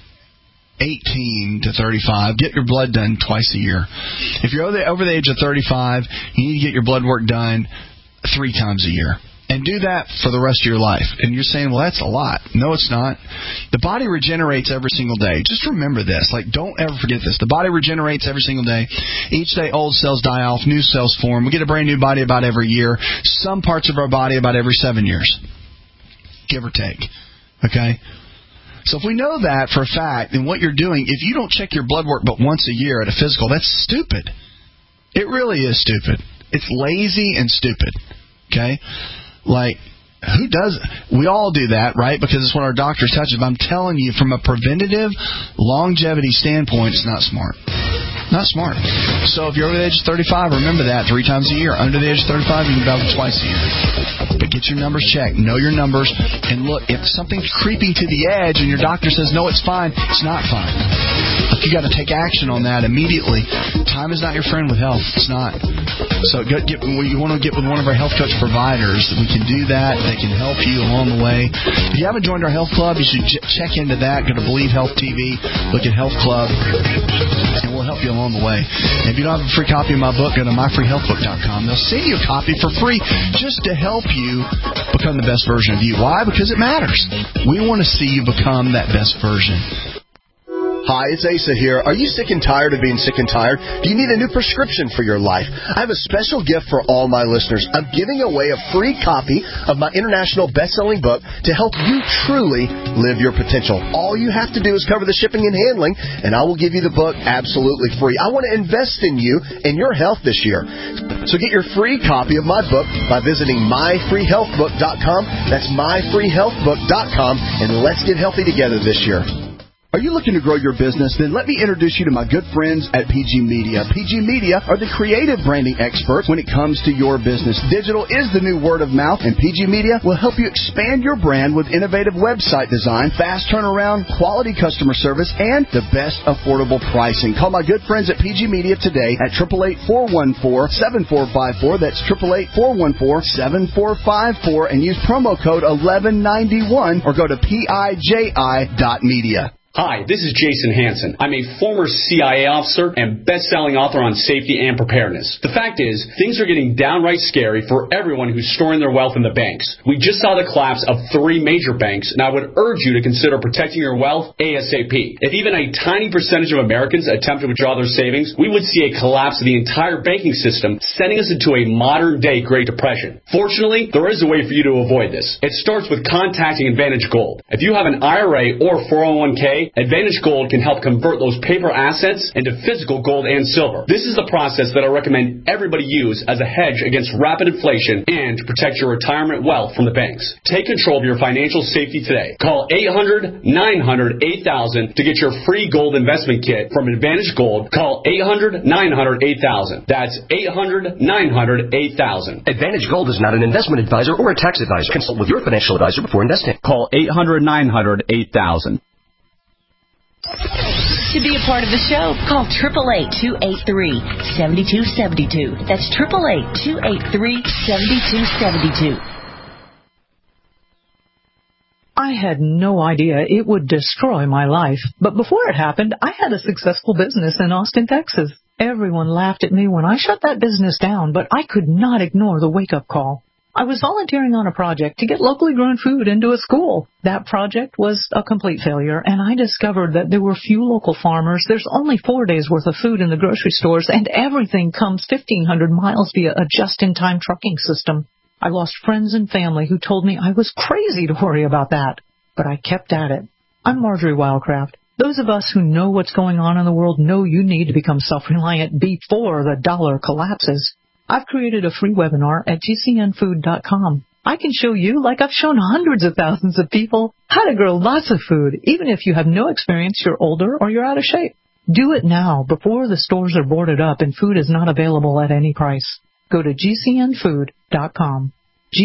18 to 35, get your blood done twice a year. If you're over the age of 35, you need to get your blood work done 3 times a year. And do that for the rest of your life. And you're saying, well, that's a lot. No, it's not. The body regenerates every single day. Just remember this. Don't ever forget this. The body regenerates every single day. Each day, old cells die off, new cells form. We get a brand new body about every year. Some parts of our body about every 7 years, give or take. Okay? So if we know that for a fact, then what you're doing, if you don't check your blood work but once a year at a physical, that's stupid. It really is stupid. It's lazy and stupid. Okay? Who does it? We all do that, right? Because it's what our doctors tell us. But I'm telling you, from a preventative longevity standpoint, it's not smart. Not smart. So if you're over the age of 35, remember that 3 times a year. Under the age of 35, you can go twice a year. But get your numbers checked. Know your numbers. And look, if something's creeping to the edge and your doctor says, no, it's fine, it's not fine. You got to take action on that immediately to time is not your friend with health. It's not. So you want to get with one of our health coach providers. We can do that. They can help you along the way. If you haven't joined our health club, you should check into that. Go to Believe Health TV. Look at Health Club, and we'll help you along the way. And if you don't have a free copy of my book, go to myfreehealthbook.com. They'll send you a copy for free just to help you become the best version of you. Why? Because it matters. We want to see you become that best version. Hi, it's Asa here. Are you sick and tired of being sick and tired? Do you need a new prescription for your life? I have a special gift for all my listeners. I'm giving away a free copy of my international best-selling book to help you truly live your potential. All you have to do is cover the shipping and handling, and I will give you the book absolutely free. I want to invest in you and your health this year. So get your free copy of my book by visiting myfreehealthbook.com. That's myfreehealthbook.com, and let's get healthy together this year. Are you looking to grow your business? Then let me introduce you to my good friends at PG Media. PG Media are the creative branding experts when it comes to your business. Digital is the new word of mouth, and PG Media will help you expand your brand with innovative website design, fast turnaround, quality customer service, and the best affordable pricing. Call my good friends at PG Media today at 888-414-7454. That's 888-414-7454, and use promo code 1191 or go to PIJI.media. Hi, this is Jason Hansen. I'm a former CIA officer and best-selling author on safety and preparedness. The fact is, things are getting downright scary for everyone who's storing their wealth in the banks. We just saw the collapse of 3 major banks, and I would urge you to consider protecting your wealth ASAP. If even a tiny percentage of Americans attempt to withdraw their savings, we would see a collapse of the entire banking system, sending us into a modern-day Great Depression. Fortunately, there is a way for you to avoid this. It starts with contacting Advantage Gold. If you have an IRA or 401k, Advantage Gold can help convert those paper assets into physical gold and silver. This is the process that I recommend everybody use as a hedge against rapid inflation and to protect your retirement wealth from the banks. Take control of your financial safety today. Call 800-900-8000 to get your free gold investment kit from Advantage Gold. Call 800-900-8000. That's 800-900-8000. Advantage Gold is not an investment advisor or a tax advisor. Consult with your financial advisor before investing. Call 800-900-8000. To be a part of the show, call 888-283-7272. That's 888-283-7272. I had no idea it would destroy my life. But before it happened, I had a successful business in Austin, Texas. Everyone laughed at me when I shut that business down, but I could not ignore the wake-up call. I was volunteering on a project to get locally grown food into a school. That project was a complete failure, and I discovered that there were few local farmers. There's only 4 days' worth of food in the grocery stores, and everything comes 1,500 miles via a just-in-time trucking system. I lost friends and family who told me I was crazy to worry about that, but I kept at it. I'm Marjorie Wildcraft. Those of us who know what's going on in the world know you need to become self-reliant before the dollar collapses. I've created a free webinar at GCNfood.com. I can show you, like I've shown hundreds of thousands of people, how to grow lots of food, even if you have no experience, you're older, or you're out of shape. Do it now, before the stores are boarded up and food is not available at any price. Go to GCNfood.com.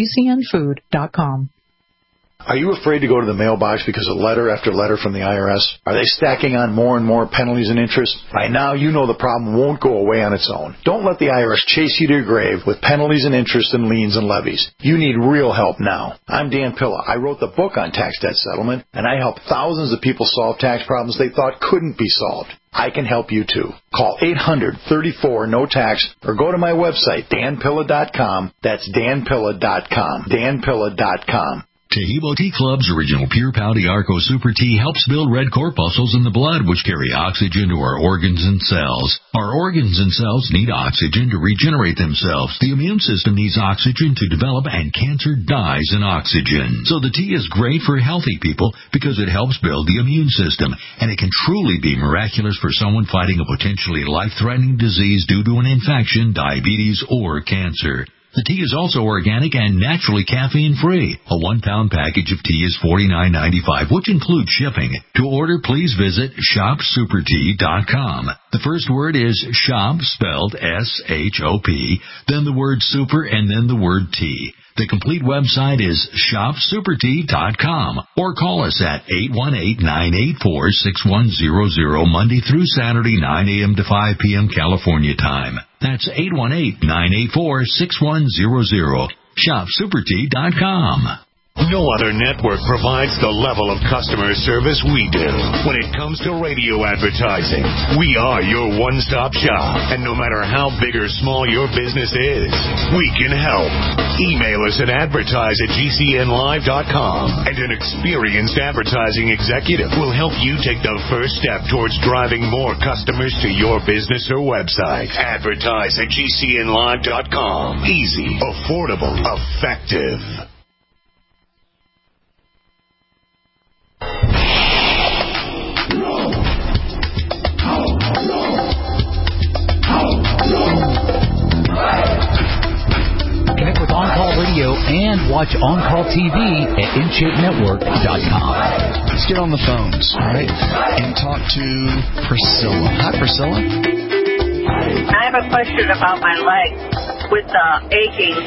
GCNfood.com. Are you afraid to go to the mailbox because of letter after letter from the IRS? Are they stacking on more and more penalties and interest? By now, you know the problem won't go away on its own. Don't let the IRS chase you to your grave with penalties and interest and liens and levies. You need real help now. I'm Dan Pilla. I wrote the book on tax debt settlement, and I help thousands of people solve tax problems they thought couldn't be solved. I can help you too. Call 800-34-NO-TAX or go to my website, danpilla.com. That's danpilla.com. danpilla.com. Taheebo Tea Club's original Pure Pau Arco Super Tea helps build red corpuscles in the blood, which carry oxygen to our organs and cells. Our organs and cells need oxygen to regenerate themselves. The immune system needs oxygen to develop, and cancer dies in oxygen. So the tea is great for healthy people because it helps build the immune system, and it can truly be miraculous for someone fighting a potentially life-threatening disease due to an infection, diabetes, or cancer. The tea is also organic and naturally caffeine-free. A 1-pound package of tea is $49.95, which includes shipping. To order, please visit shopsupertea.com. The first word is shop, spelled S-H-O-P, then the word super, and then the word tea. The complete website is shopsupertea.com or call us at 818-984-6100 Monday through Saturday, 9 a.m. to 5 p.m. California time. That's 818-984-6100. shopsupertea.com. No other network provides the level of customer service we do. When it comes to radio advertising, we are your one-stop shop. And no matter how big or small your business is, we can help. Email us at advertise@gcnlive.com, and an experienced advertising executive will help you take the first step towards driving more customers to your business or website. Advertise@gcnlive.com. Easy, affordable, effective. Connect with On-Call Radio and watch On-Call TV at InShapeNetwork.com. Let's get on the phones, all right, and talk to Priscilla. Hi, Priscilla. I have a question about my leg with the aching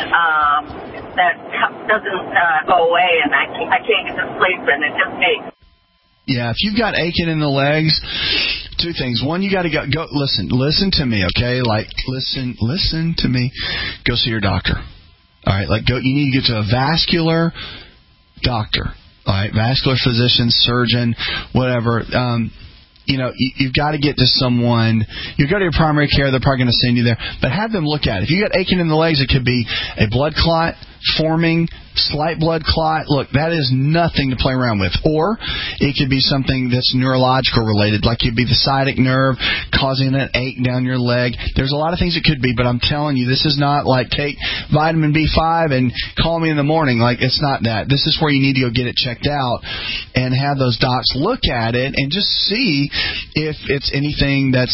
that doesn't go away, and I can't get to sleep, and it just aches. Yeah, if you've got aching in the legs, two things. One, you got to go listen to me, okay? Like, listen to me. Go see your doctor. All right, you need to get to a vascular doctor. All right, vascular physician, surgeon, whatever. You've got to get to someone. You go to your primary care, they're probably going to send you there. But have them look at it. If you got aching in the legs, it could be a blood clot forming, slight blood clot. Look, that is nothing to play around with. Or it could be something that's neurological related, like it could be the sciatic nerve causing an ache down your leg. There's a lot of things it could be, but I'm telling you, this is not like take vitamin B5 and call me in the morning. Like, it's not that. This is where you need to go get it checked out and have those docs look at it and just see if it's anything that's,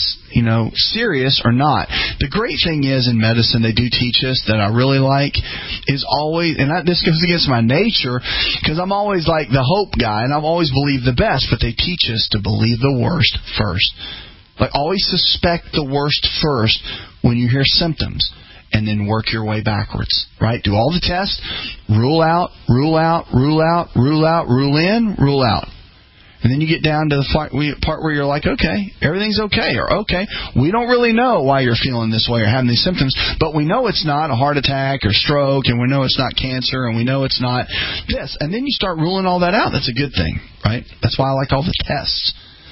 serious or not. The great thing is in medicine, they do teach us that I really like is always, and this goes against my nature because I'm always like the hope guy and I've always believed the best, but they teach us to believe the worst first. Like, always suspect the worst first when you hear symptoms and then work your way backwards, right? Do all the tests, rule out, rule out, rule out, rule out, rule in, rule out. And then you get down to the part where you're like, okay, everything's okay, or okay, we don't really know why you're feeling this way or having these symptoms, but we know it's not a heart attack or stroke, and we know it's not cancer, and we know it's not this. And then you start ruling all that out. That's a good thing, right? That's why I like all the tests.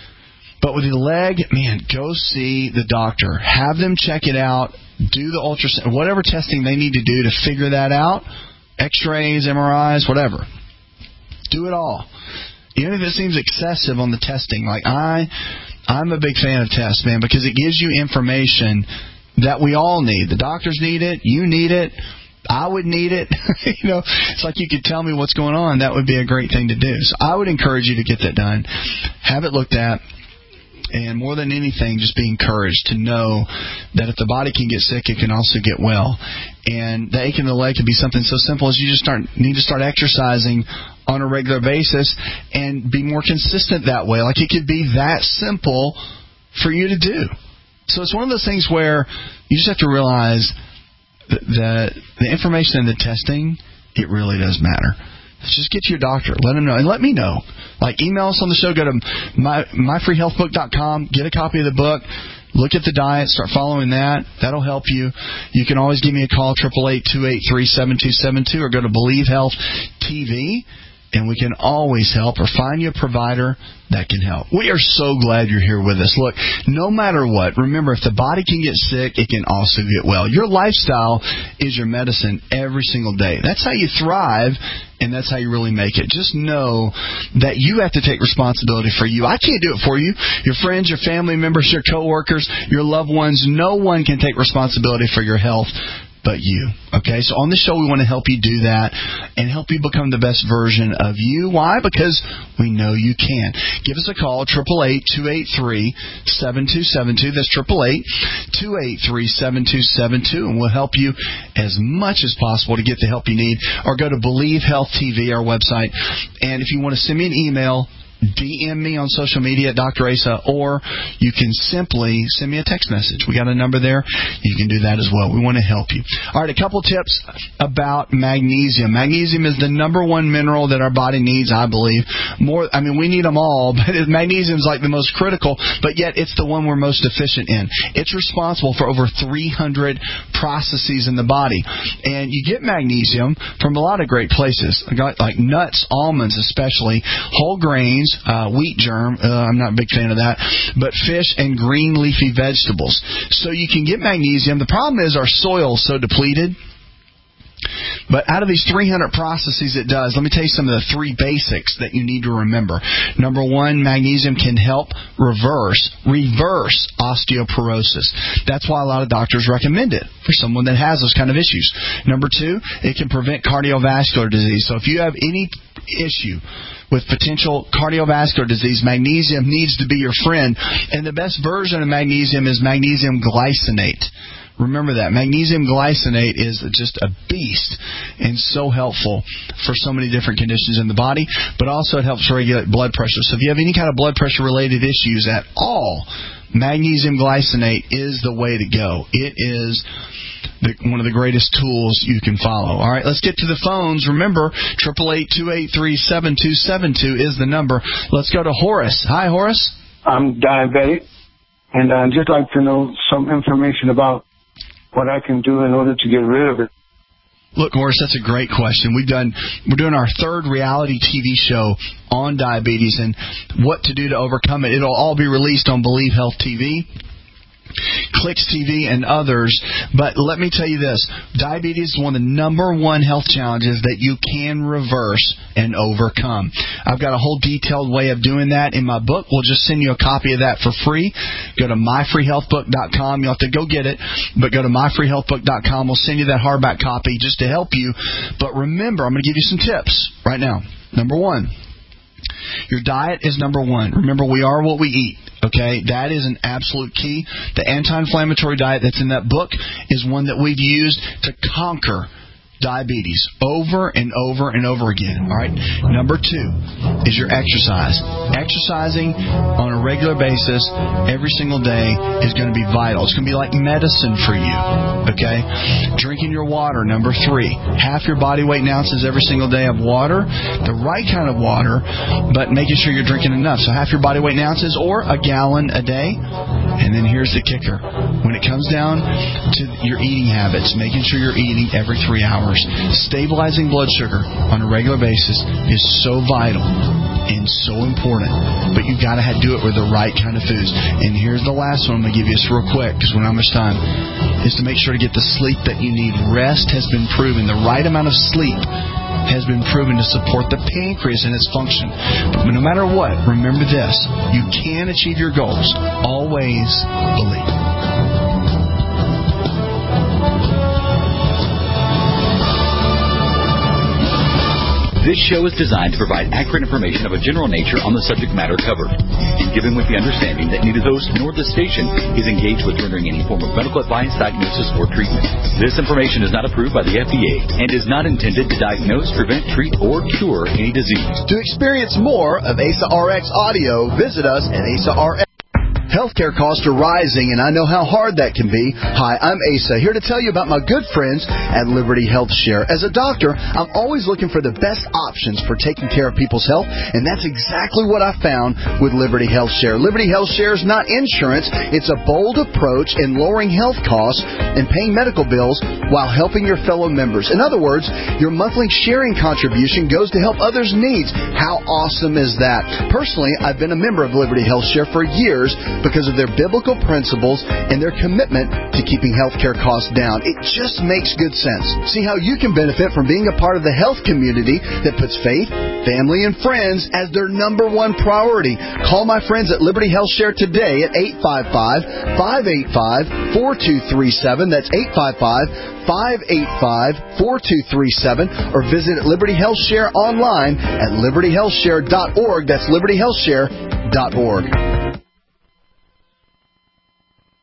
But with the leg, man, go see the doctor. Have them check it out. Do the ultrasound, whatever testing they need to do to figure that out. X-rays, MRIs, whatever. Do it all. Even if it seems excessive on the testing, like I'm a big fan of tests, man, because it gives you information that we all need. The doctors need it. You need it. I would need it. It's like you could tell me what's going on. That would be a great thing to do. So I would encourage you to get that done. Have it looked at. And more than anything, just be encouraged to know that if the body can get sick, it can also get well. And the ache in the leg can be something so simple as you just need to start exercising on a regular basis and be more consistent that way. Like, it could be that simple for you to do. So it's one of those things where you just have to realize that the information and the testing, it really does matter. Just get to your doctor. Let them know. And let me know. Like, email us on the show. Go to myfreehealthbook.com. Get a copy of the book. Look at the diet. Start following that. That'll help you. You can always give me a call, 888-283-7272, or go to Believe Health TV, and we can always help, or find you a provider that can help. We are so glad you're here with us. Look, no matter what, remember, if the body can get sick, it can also get well. Your lifestyle is your medicine every single day. That's how you thrive, and that's how you really make it. Just know that you have to take responsibility for you. I can't do it for you. Your friends, your family members, your coworkers, your loved ones, no one can take responsibility for your health but you. Okay, so on the show we want to help you do that and help you become the best version of you. Why? Because we know you can. Give us a call, 888-283-7272. That's 888-283-7272, and we'll help you as much as possible to get the help you need. Or go to Believe Health TV, our website, and if you want to send me an email, DM me on social media at Dr. Asa, or you can simply send me a text message. We got a number there. You can do that as well. We want to help you. All right, a couple tips about magnesium. Magnesium is the number one mineral that our body needs, I believe. We need them all, but magnesium is like the most critical, but yet it's the one we're most deficient in. It's responsible for over 300 processes in the body. And you get magnesium from a lot of great places, like nuts, almonds especially, whole grains, wheat germ, I'm not a big fan of that, but fish and green leafy vegetables. So you can get magnesium. The problem is our soil is so depleted. But out of these 300 processes it does, let me tell you some of the three basics that you need to remember. Number one, magnesium can help reverse osteoporosis. That's why a lot of doctors recommend it for someone that has those kind of issues. Number two, it can prevent cardiovascular disease. So if you have any issue with potential cardiovascular disease, magnesium needs to be your friend. And the best version of magnesium is magnesium glycinate. Remember that. Magnesium glycinate is just a beast and so helpful for so many different conditions in the body, but also it helps regulate blood pressure. So if you have any kind of blood pressure related issues at all, magnesium glycinate is the way to go. It is one of the greatest tools you can follow. All right, let's get to the phones. Remember, 888-283-7272 is the number. Let's go to Horace. Hi, Horace. I'm diabetic, and I'd just like to know some information about what I can do in order to get rid of it. Look, Horace, that's a great question. We're doing our third reality TV show on diabetes and what to do to overcome it. It'll all be released on Believe Health TV, Clicks TV, and others. But let me tell you this. Diabetes is one of the number one health challenges that you can reverse and overcome. I've got a whole detailed way of doing that in my book. We'll just send you a copy of that for free. Go to myfreehealthbook.com. You'll have to go get it, but go to myfreehealthbook.com. We'll send you that hardback copy just to help you. But remember, I'm going to give you some tips right now. Number one, your diet is number one. Remember, we are what we eat. Okay, that is an absolute key. The anti-inflammatory diet that's in that book is one that we've used to conquer diabetes over and over and over again. All right. Number two is your exercise. Exercising on a regular basis every single day is going to be vital. It's going to be like medicine for you. Okay. Drinking your water. Number three, half your body weight in ounces every single day of water, the right kind of water, but making sure you're drinking enough. So half your body weight in ounces or a gallon a day. And then here's the kicker. When it comes down to your eating habits, making sure you're eating every 3 hours. Stabilizing blood sugar on a regular basis is so vital and so important, but you got to do it with the right kind of foods. And here's the last one I'm going to give you just real quick because we don't have much time, is to make sure to get the sleep that you need. Rest has been proven. The right amount of sleep has been proven to support the pancreas and its function. But no matter what, remember this. You can achieve your goals. Always believe. This show is designed to provide accurate information of a general nature on the subject matter covered, and given with the understanding that neither the host nor the station is engaged with rendering any form of medical advice, diagnosis, or treatment. This information is not approved by the FDA and is not intended to diagnose, prevent, treat, or cure any disease. To experience more of Asa RX audio, visit us at Asa RX. Healthcare costs are rising, and I know how hard that can be. Hi, I'm Asa, here to tell you about my good friends at Liberty Health Share. As a doctor, I'm always looking for the best options for taking care of people's health, and that's exactly what I found with Liberty Health Share. Liberty Health Share is not insurance. It's a bold approach in lowering health costs and paying medical bills while helping your fellow members. In other words, your monthly sharing contribution goes to help others' needs. How awesome is that? Personally, I've been a member of Liberty Health Share for years because of their biblical principles and their commitment to keeping healthcare costs down. It just makes good sense. See how you can benefit from being a part of the health community that puts faith, family, and friends as their number one priority. Call my friends at Liberty Health Share today at 855-585-4237. That's 855-585-4237, or visit Liberty Health Share online at libertyhealthshare.org. That's libertyhealthshare.org.